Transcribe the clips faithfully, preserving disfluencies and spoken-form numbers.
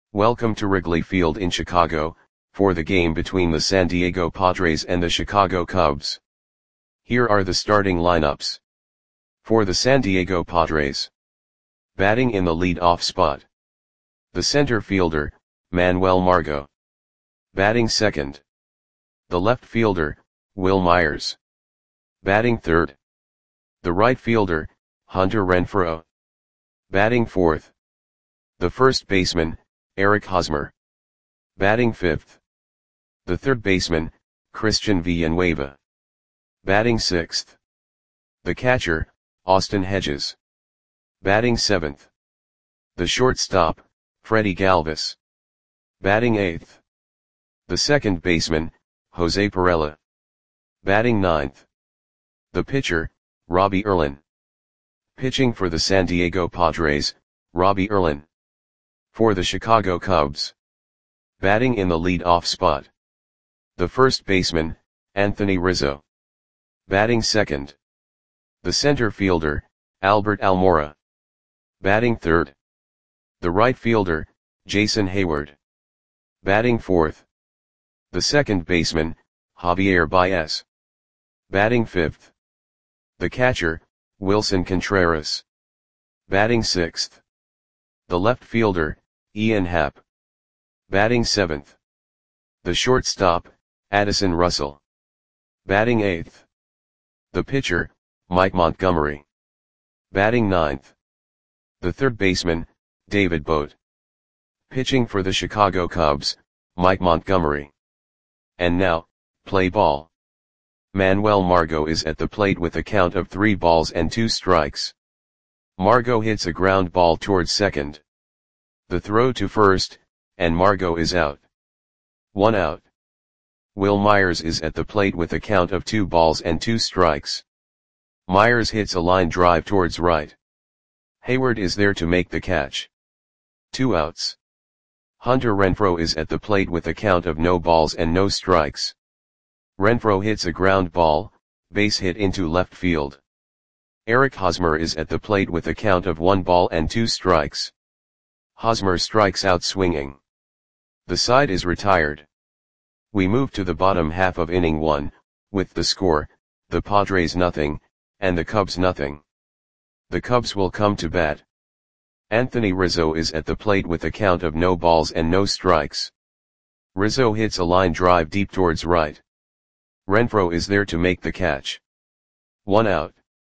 Welcome to Wrigley Field in Chicago, for the game between the San Diego Padres and the Chicago Cubs. Here are the starting lineups. For the San Diego Padres. Batting in the lead-off spot. The center fielder, Manuel Margot. Batting second. The left fielder, Wil Myers. Batting third. The right fielder, Hunter Renfroe. Batting fourth. The first baseman, Eric Hosmer. Batting fifth. The third baseman, Christian Villanueva. Batting sixth. The catcher, Austin Hedges. Batting seventh. The shortstop, Freddie Galvis. Batting eighth. The second baseman, Jose Pirela. Batting ninth. The pitcher, Robbie Erlin. Pitching for the San Diego Padres, Robbie Erlin. For the Chicago Cubs. Batting in the lead-off spot. The first baseman, Anthony Rizzo. Batting second. The center fielder, Albert Almora. Batting third. The right fielder, Jason Heyward. Batting fourth. The second baseman, Javier Baez. Batting fifth. The catcher, Wilson Contreras. Batting sixth. The left fielder, Ian Happ. Batting seventh. The shortstop, Addison Russell. Batting eighth. The pitcher, Mike Montgomery. Batting ninth. The third baseman, David Bote. Pitching for the Chicago Cubs, Mike Montgomery. And now, play ball. Manuel Margot is at the plate with a count of three balls and two strikes. Margot hits a ground ball towards second. The throw to first, and Margot is out. One out. Wil Myers is at the plate with a count of two balls and two strikes. Myers hits a line drive towards right. Heyward is there to make the catch. Two outs. Hunter Renfroe is at the plate with a count of no balls and no strikes. Renfroe hits a ground ball, base hit into left field. Eric Hosmer is at the plate with a count of one ball and two strikes. Hosmer strikes out swinging. The side is retired. We move to the bottom half of inning one, with the score, the Padres nothing, and the Cubs nothing. The Cubs will come to bat. Anthony Rizzo is at the plate with a count of no balls and no strikes. Rizzo hits a line drive deep towards right. Renfroe is there to make the catch. One out.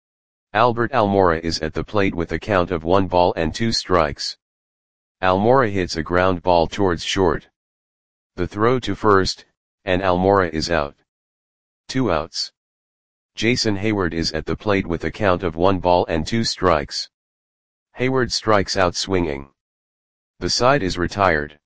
Albert Almora is at the plate with a count of one ball and two strikes. Almora hits a ground ball towards short. The throw to first, and Almora is out. Two outs. Jason Heyward is at the plate with a count of one ball and two strikes. Heyward strikes out swinging. The side is retired.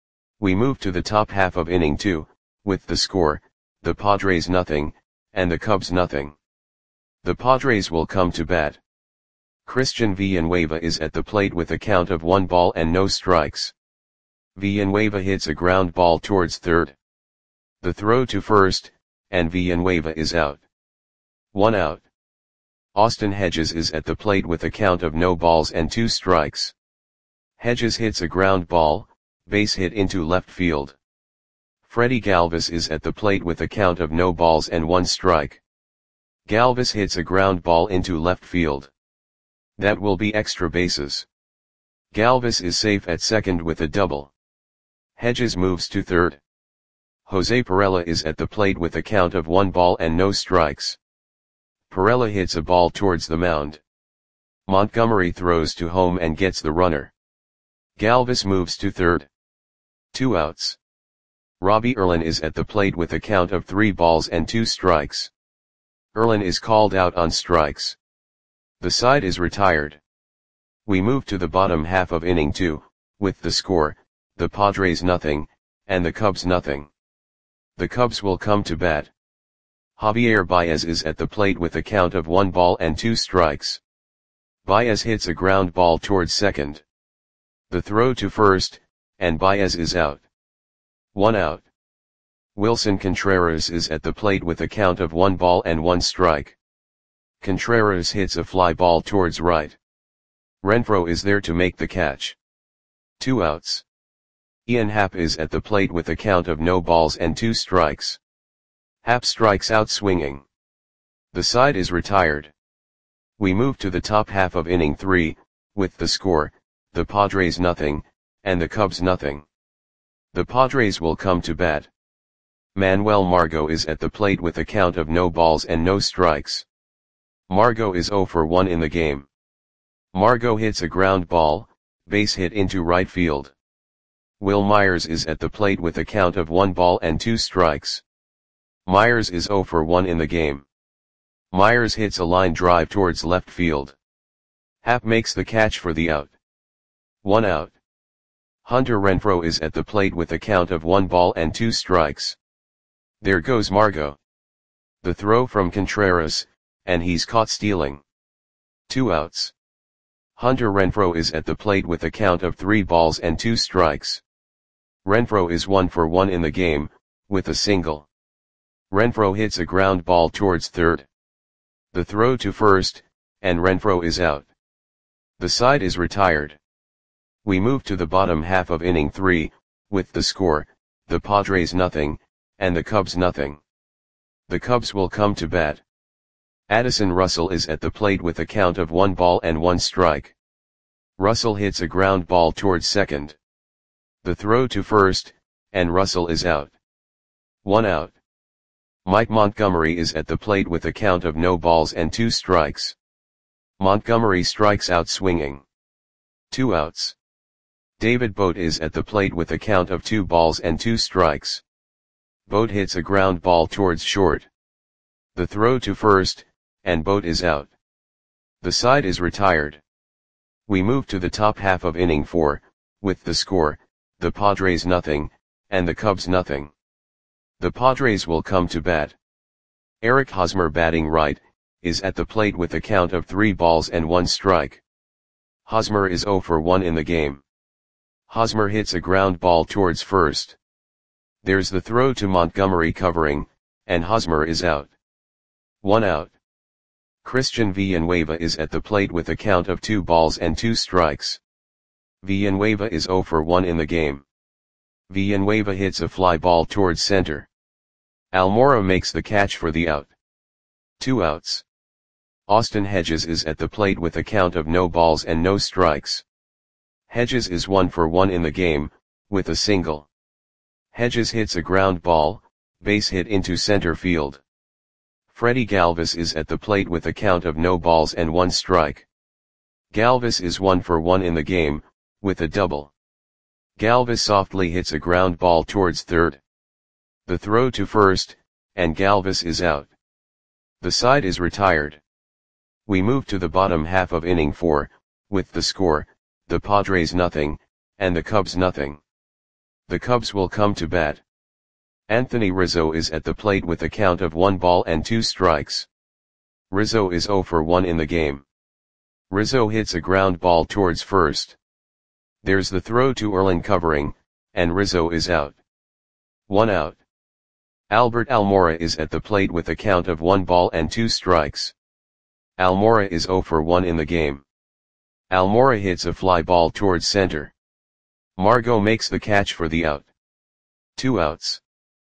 We move to the top half of inning two, with the score, the Padres nothing, and the Cubs nothing. The Padres will come to bat. Christian Villanueva is at the plate with a count of one ball and no strikes. Villanueva hits a ground ball towards third. The throw to first, and Villanueva is out. One out. Austin Hedges is at the plate with a count of no balls and two strikes. Hedges hits a ground ball, base hit into left field. Freddie Galvis is at the plate with a count of no balls and one strike. Galvis hits a ground ball into left field. That will be extra bases. Galvis is safe at second with a double. Hedges moves to third. Jose Pirela is at the plate with a count of one ball and no strikes. Pirela hits a ball towards the mound. Montgomery throws to home and gets the runner. Galvis moves to third. Two outs. Robbie Erlin is at the plate with a count of three balls and two strikes. Erlin is called out on strikes. The side is retired. We move to the bottom half of inning two, with the score, the Padres nothing, and the Cubs nothing. The Cubs will come to bat. Javier Baez is at the plate with a count of one ball and two strikes. Baez hits a ground ball towards second. The throw to first, and Baez is out. One out. Wilson Contreras is at the plate with a count of one ball and one strike. Contreras hits a fly ball towards right. Renfroe is there to make the catch. Two outs. Ian Happ is at the plate with a count of no balls and two strikes. Happ strikes out swinging. The side is retired. We move to the top half of inning three, with the score, the Padres nothing, and the Cubs nothing. The Padres will come to bat. Manuel Margot is at the plate with a count of no balls and no strikes. Margot is oh for one in the game. Margot hits a ground ball, base hit into right field. Will Myers is at the plate with a count of one ball and two strikes. Myers is oh for one in the game. Myers hits a line drive towards left field. Happ makes the catch for the out. One out. Hunter Renfroe is at the plate with a count of one ball and two strikes. There goes Margot. The throw from Contreras, and he's caught stealing. Two outs. Hunter Renfroe is at the plate with a count of three balls and two strikes. Renfroe is one for one in the game, with a single. Renfroe hits a ground ball towards third. The throw to first, and Renfroe is out. The side is retired. We move to the bottom half of inning three, with the score, the Padres nothing, and the Cubs nothing. The Cubs will come to bat. Addison Russell is at the plate with a count of one ball and one strike. Russell hits a ground ball towards second. The throw to first, and Russell is out. One out. Mike Montgomery is at the plate with a count of no balls and two strikes. Montgomery strikes out swinging. Two outs. David Bote is at the plate with a count of two balls and two strikes. Bote hits a ground ball towards short. The throw to first, and Bote is out. The side is retired. We move to the top half of inning four, with the score, the Padres nothing, and the Cubs nothing. The Padres will come to bat. Eric Hosmer batting right, is at the plate with a count of three balls and one strike. Hosmer is oh for one in the game. Hosmer hits a ground ball towards first. There's the throw to Montgomery covering, and Hosmer is out. One out. Christian Villanueva is at the plate with a count of two balls and two strikes. Villanueva is oh for one in the game. Villanueva hits a fly ball towards center. Almora makes the catch for the out. Two outs. Austin Hedges is at the plate with a count of no balls and no strikes. Hedges is one for one in the game, with a single. Hedges hits a ground ball, base hit into center field. Freddie Galvis is at the plate with a count of no balls and one strike. Galvis is one for one in the game, with a double. Galvis softly hits a ground ball towards third. The throw to first, and Galvis is out. The side is retired. We move to the bottom half of inning four, with the score, the Padres nothing, and the Cubs nothing. The Cubs will come to bat. Anthony Rizzo is at the plate with a count of one ball and two strikes. Rizzo is oh for one in the game. Rizzo hits a ground ball towards first. There's the throw to Erlin covering, and Rizzo is out. One out. Albert Almora is at the plate with a count of one ball and two strikes. Almora is oh for one in the game. Almora hits a fly ball towards center. Margot makes the catch for the out. Two outs.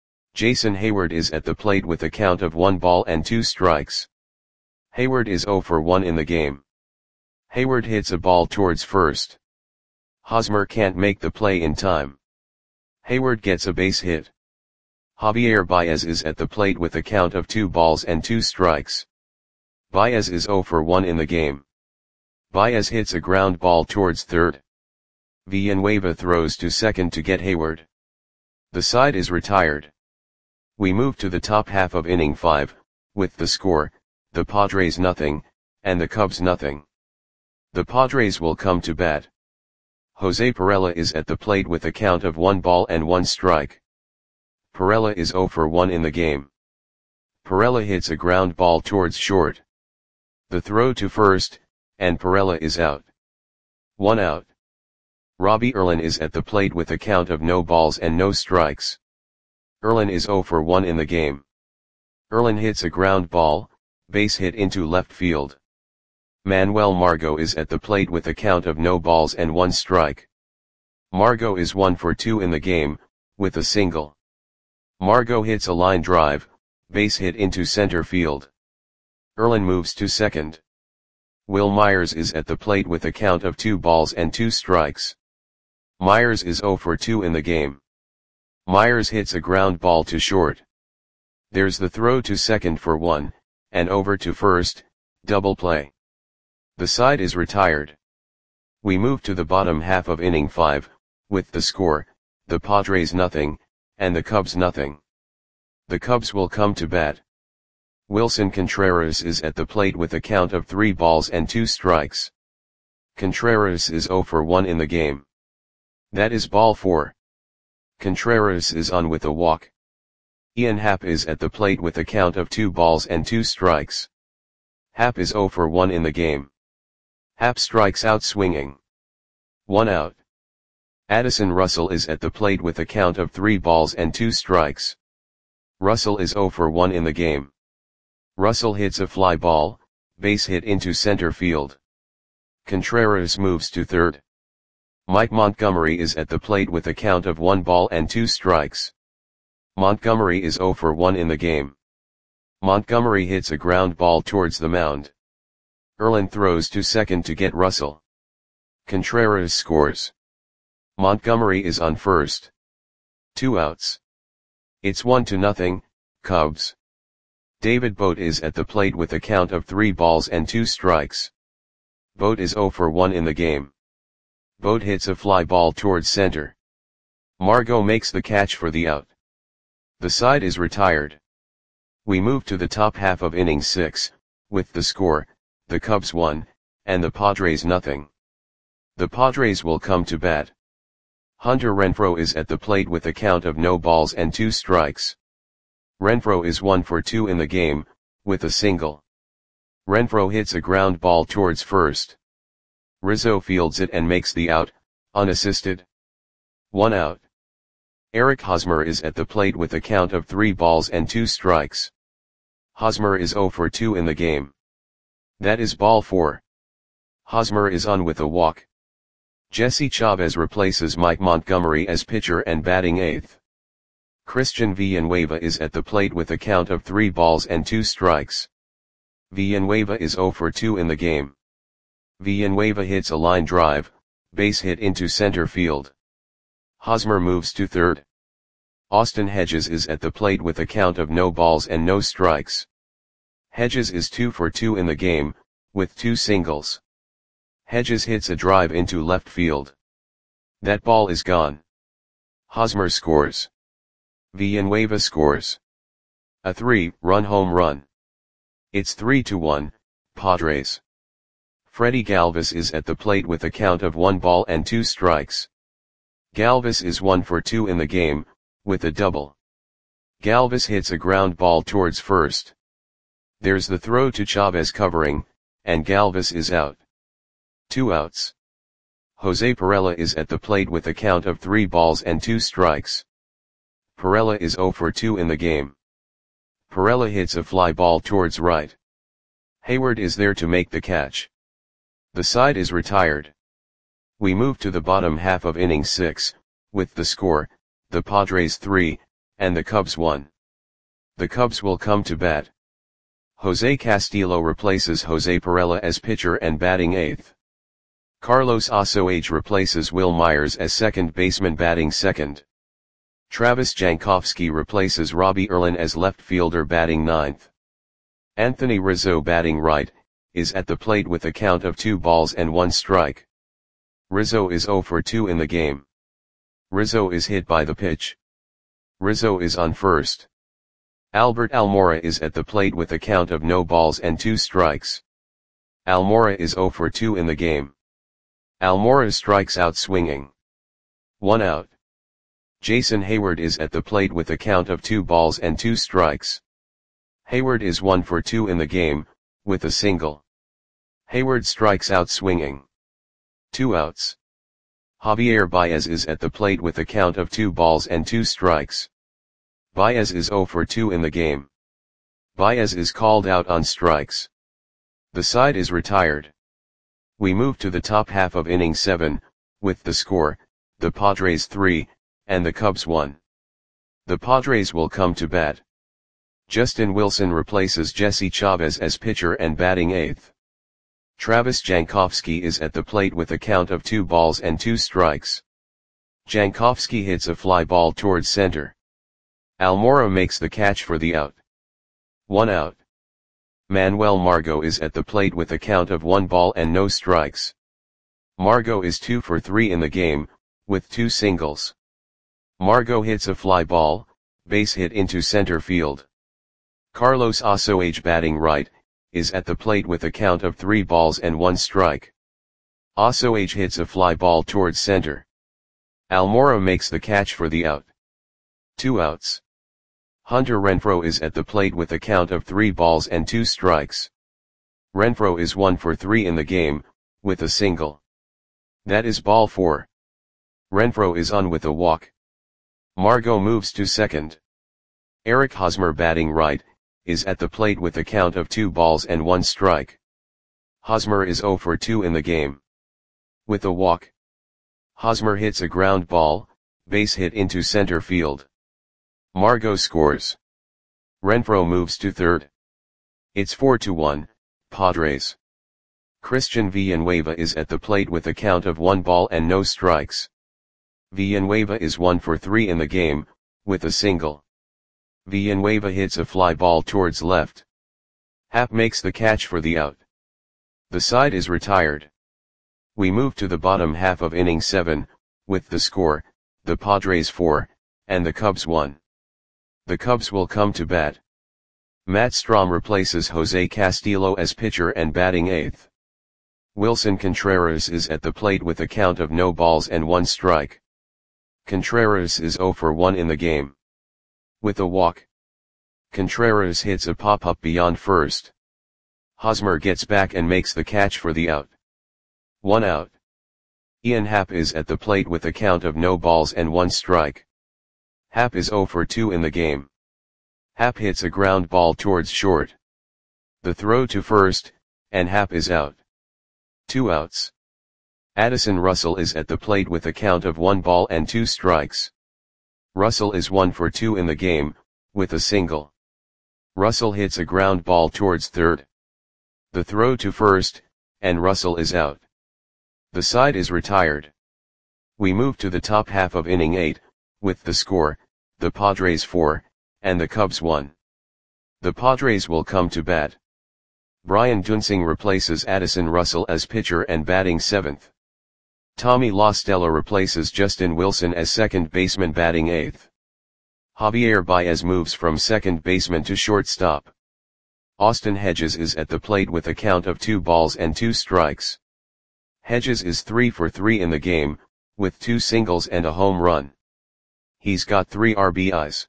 Jason Hayward is at the plate with a count of one ball and two strikes. Hayward is oh for one in the game. Hayward hits a ball towards first. Hosmer can't make the play in time. Hayward gets a base hit. Javier Baez is at the plate with a count of two balls and two strikes. Baez is oh for one in the game. Baez hits a ground ball towards third. Villanueva throws to second to get Hayward. The side is retired. We move to the top half of inning five, with the score, the Padres nothing, and the Cubs nothing. The Padres will come to bat. Jose Pirela is at the plate with a count of one ball and one strike. Pirela is oh for one in the game. Pirela hits a ground ball towards short. The throw to first, and Pirela is out. One out. Robbie Erlin is at the plate with a count of no balls and no strikes. Erlin is oh for one in the game. Erlin hits a ground ball, base hit into left field. Manuel Margot is at the plate with a count of no balls and one strike. Margot is one for two in the game, with a single. Margot hits a line drive, base hit into center field. Erlin moves to second. Wil Myers is at the plate with a count of two balls and two strikes. Myers is zero for two in the game. Myers hits a ground ball to short. There's the throw to second for one, and over to first, double play. The side is retired. We move to the bottom half of inning five, with the score, the Padres nothing, and the Cubs nothing. The Cubs will come to bat. Wilson Contreras is at the plate with a count of three balls and two strikes. Contreras is zero for one in the game. That is ball four. Contreras is on with a walk. Ian Happ is at the plate with a count of two balls and two strikes. Happ is zero for one in the game. Happ strikes out swinging. One out. Addison Russell is at the plate with a count of three balls and two strikes. Russell is zero for one in the game. Russell hits a fly ball, base hit into center field. Contreras moves to third. Mike Montgomery is at the plate with a count of one ball and two strikes. Montgomery is zero for one in the game. Montgomery hits a ground ball towards the mound. Erlin throws to second to get Russell. Contreras scores. Montgomery is on first. Two outs. It's one to nothing, Cubs. David Bote is at the plate with a count of three balls and two strikes. Bote is zero for one in the game. Bote hits a fly ball towards center. Margot makes the catch for the out. The side is retired. We move to the top half of inning six, with the score, the Cubs one, and the Padres nothing. The Padres will come to bat. Hunter Renfroe is at the plate with a count of no balls and two strikes. Renfroe is one for two in the game, with a single. Renfroe hits a ground ball towards first. Rizzo fields it and makes the out, unassisted. One out. Eric Hosmer is at the plate with a count of three balls and two strikes. Hosmer is zero for two in the game. That is ball four. Hosmer is on with a walk. Jesse Chavez replaces Mike Montgomery as pitcher and batting eighth. Christian Villanueva is at the plate with a count of three balls and two strikes. Villanueva is zero for two in the game. Villanueva hits a line drive, base hit into center field. Hosmer moves to third. Austin Hedges is at the plate with a count of no balls and no strikes. Hedges is two for two in the game, with two singles. Hedges hits a drive into left field. That ball is gone. Hosmer scores. Villanueva scores. A three-run home run. It's three to one, Padres. Freddie Galvis is at the plate with a count of one ball and two strikes. Galvis is one for two in the game, with a double. Galvis hits a ground ball towards first. There's the throw to Chavez covering, and Galvis is out. Two outs. Jose Pirela is at the plate with a count of three balls and two strikes. Pirela is zero for two in the game. Pirela hits a fly ball towards right. Hayward is there to make the catch. The side is retired. We move to the bottom half of inning six, with the score, the Padres three, and the Cubs one. The Cubs will come to bat. Jose Castillo replaces Jose Pirela as pitcher and batting eighth. Carlos Osoage replaces Wil Myers as second baseman batting second. Travis Jankowski replaces Robbie Erlin as left fielder batting ninth. Anthony Rizzo batting right, is at the plate with a count of two balls and one strike. Rizzo is zero for two in the game. Rizzo is hit by the pitch. Rizzo is on first. Albert Almora is at the plate with a count of no balls and two strikes. Almora is zero for two in the game. Almora strikes out swinging. One out. Jason Hayward is at the plate with a count of two balls and two strikes. Hayward is one for two in the game, with a single. Hayward strikes out swinging. Two outs. Javier Baez is at the plate with a count of two balls and two strikes. Baez is zero for two in the game. Baez is called out on strikes. The side is retired. We move to the top half of inning seven, with the score, the Padres three, and the Cubs one. The Padres will come to bat. Justin Wilson replaces Jesse Chavez as pitcher and batting eighth. Travis Jankowski is at the plate with a count of two balls and two strikes. Jankowski hits a fly ball towards center. Almora makes the catch for the out. One out. Manuel Margot is at the plate with a count of one ball and no strikes. Margot is two for three in the game, with two singles. Margot hits a fly ball, base hit into center field. Carlos Osoage, batting right, is at the plate with a count of three balls and one strike. Osoage hits a fly ball towards center. Almora makes the catch for the out. Two outs. Hunter Renfroe is at the plate with a count of three balls and two strikes. Renfroe is one for three in the game, with a single. That is ball four. Renfroe is on with a walk. Margot moves to second. Eric Hosmer, batting right, is at the plate with a count of two balls and one strike. Hosmer is zero for two in the game. With a walk. Hosmer hits a ground ball, base hit into center field. Margot scores. Renfroe moves to third. It's four to one, Padres. Christian Villanueva is at the plate with a count of one ball and no strikes. Villanueva is one for three in the game, with a single. Villanueva hits a fly ball towards left. Happ makes the catch for the out. The side is retired. We move to the bottom half of inning seven, with the score, the Padres four, and the Cubs one. The Cubs will come to bat. Matt Strahm replaces Jose Castillo as pitcher and batting eighth. Wilson Contreras is at the plate with a count of no balls and one strike. Contreras is zero for one in the game. With a walk. Contreras hits a pop-up beyond first. Hosmer gets back and makes the catch for the out. One out. Ian Happ is at the plate with a count of no balls and one strike. Happ is zero for two in the game. Happ hits a ground ball towards short. The throw to first, and Happ is out. Two outs. Addison Russell is at the plate with a count of one ball and two strikes. Russell is one for two in the game, with a single. Russell hits a ground ball towards third. The throw to first, and Russell is out. The side is retired. We move to the top half of inning eight, with the score, the Padres four, and the Cubs one. The Padres will come to bat. Brian Duensing replaces Addison Russell as pitcher and batting seventh. Tommy La Stella replaces Justin Wilson as second baseman, batting eighth. Javier Baez moves from second baseman to shortstop. Austin Hedges is at the plate with a count of two balls and two strikes. Hedges is three for three in the game, with two singles and a home run. He's got three R B Is.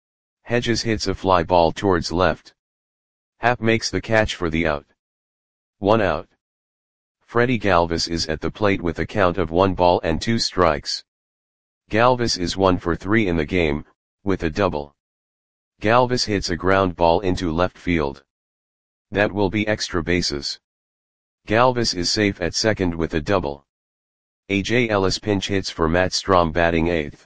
Hedges hits a fly ball towards left. Happ makes the catch for the out. One out. Freddie Galvis is at the plate with a count of one ball and two strikes. Galvis is one for three in the game, with a double. Galvis hits a ground ball into left field. That will be extra bases. Galvis is safe at second with a double. A J Ellis pinch hits for Matt Strahm, batting eighth.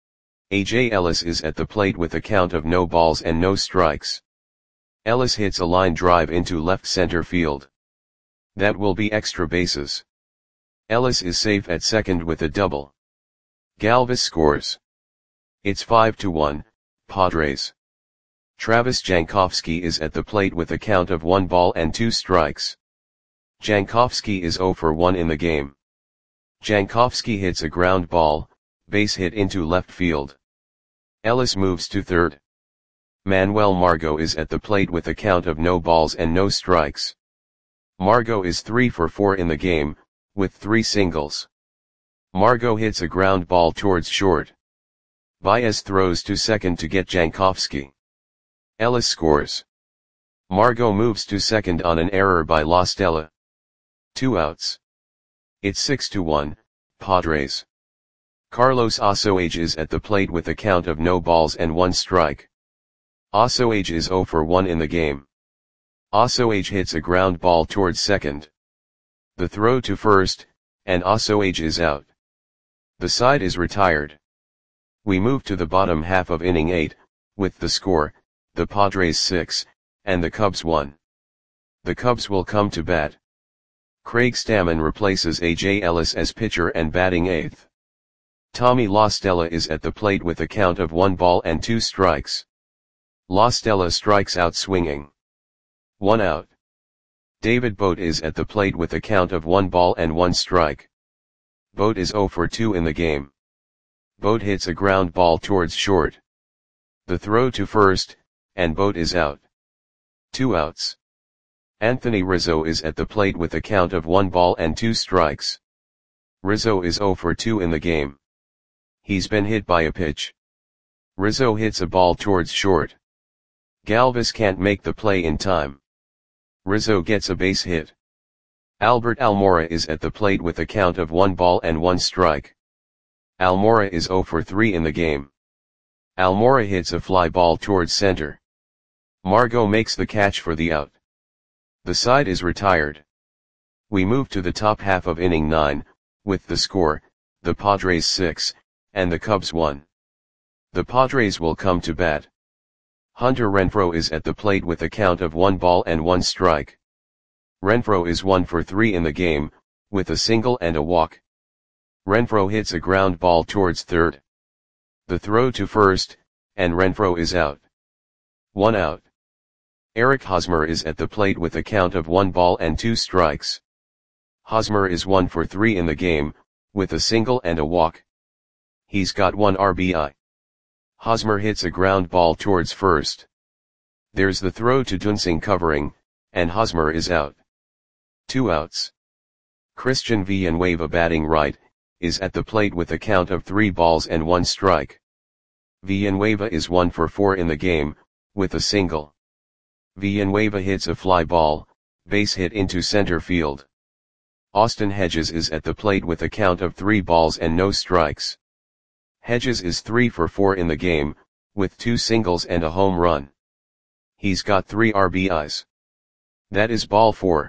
A J Ellis is at the plate with a count of no balls and no strikes. Ellis hits a line drive into left center field. That will be extra bases. Ellis is safe at second with a double. Galvis scores. It's five to one, Padres. Travis Jankowski is at the plate with a count of one ball and two strikes. Jankowski is zero for one in the game. Jankowski hits a ground ball, base hit into left field. Ellis moves to third. Manuel Margot is at the plate with a count of no balls and no strikes. Margot is three for four in the game, with three singles. Margot hits a ground ball towards short. Baez throws to second to get Jankowski. Ellis scores. Margot moves to second on an error by La Stella. Two outs. It's six to one, Padres. Carlos Osoage is at the plate with a count of no balls and one strike. Osoage is zero for one in the game. Osoage hits a ground ball towards second. The throw to first, and Osoage is out. The side is retired. We move to the bottom half of inning eight, with the score, the Padres six, and the Cubs one. The Cubs will come to bat. Craig Stammen replaces A J Ellis as pitcher and batting eighth. Tommy La Stella is at the plate with a count of one ball and two strikes. La Stella strikes out swinging. One out. David Bote is at the plate with a count of one ball and one strike. Bote is zero for two in the game. Bote hits a ground ball towards short. The throw to first, and Bote is out. Two outs. Anthony Rizzo is at the plate with a count of one ball and two strikes. Rizzo is zero for two in the game. He's been hit by a pitch. Rizzo hits a ball towards short. Galvis can't make the play in time. Rizzo gets a base hit. Albert Almora is at the plate with a count of one ball and one strike. Almora is zero for three in the game. Almora hits a fly ball towards center. Margot makes the catch for the out. The side is retired. We move to the top half of inning nine, with the score, the Padres six, and the Cubs one. The Padres will come to bat. Hunter Renfroe is at the plate with a count of one ball and one strike. Renfroe is one for three in the game, with a single and a walk. Renfroe hits a ground ball towards third. The throw to first, and Renfroe is out. One out. Eric Hosmer is at the plate with a count of one ball and two strikes. Hosmer is one for three in the game, with a single and a walk. He's got one R B I. Hosmer hits a ground ball towards first. There's the throw to Dunsing covering, and Hosmer is out. Two outs. Christian Villanueva, batting right, is at the plate with a count of three balls and one strike. Villanueva is one for four in the game, with a single. Villanueva hits a fly ball, base hit into center field. Austin Hedges is at the plate with a count of three balls and no strikes. Hedges is three for four in the game, with two singles and a home run. He's got three R B Is. That is ball four.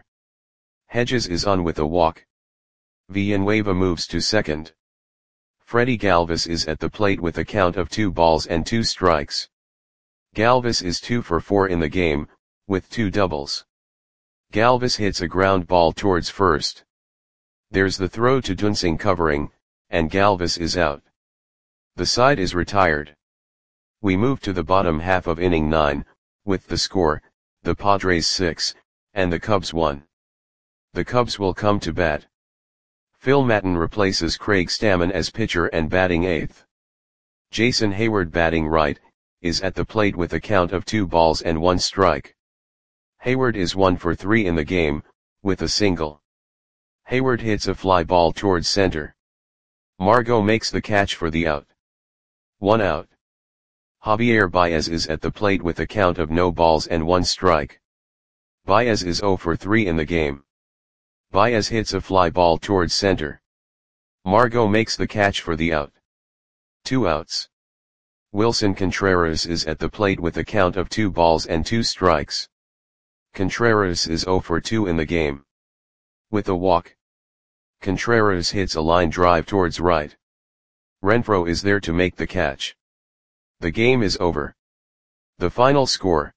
Hedges is on with a walk. Villanueva moves to second. Freddie Galvis is at the plate with a count of two balls and two strikes. Galvis is two for four in the game, with two doubles. Galvis hits a ground ball towards first. There's the throw to Dunsing covering, and Galvis is out. The side is retired. We move to the bottom half of inning nine, with the score, the Padres six, and the Cubs one. The Cubs will come to bat. Phil Maton replaces Craig Stammen as pitcher and batting eighth. Jason Hayward, batting right, is at the plate with a count of two balls and one strike. Hayward is one for three in the game, with a single. Hayward hits a fly ball towards center. Margot makes the catch for the out. One out. Javier Baez is at the plate with a count of no balls and one strike. Baez is zero for three in the game. Baez hits a fly ball towards center. Margot makes the catch for the out. Two outs. Wilson Contreras is at the plate with a count of two balls and two strikes. Contreras is zero for two in the game. With a walk. Contreras hits a line drive towards right. Renfroe is there to make the catch. The game is over. The final score: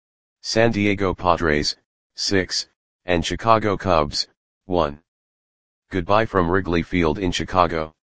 San Diego Padres, six, and Chicago Cubs, one. Goodbye from Wrigley Field in Chicago.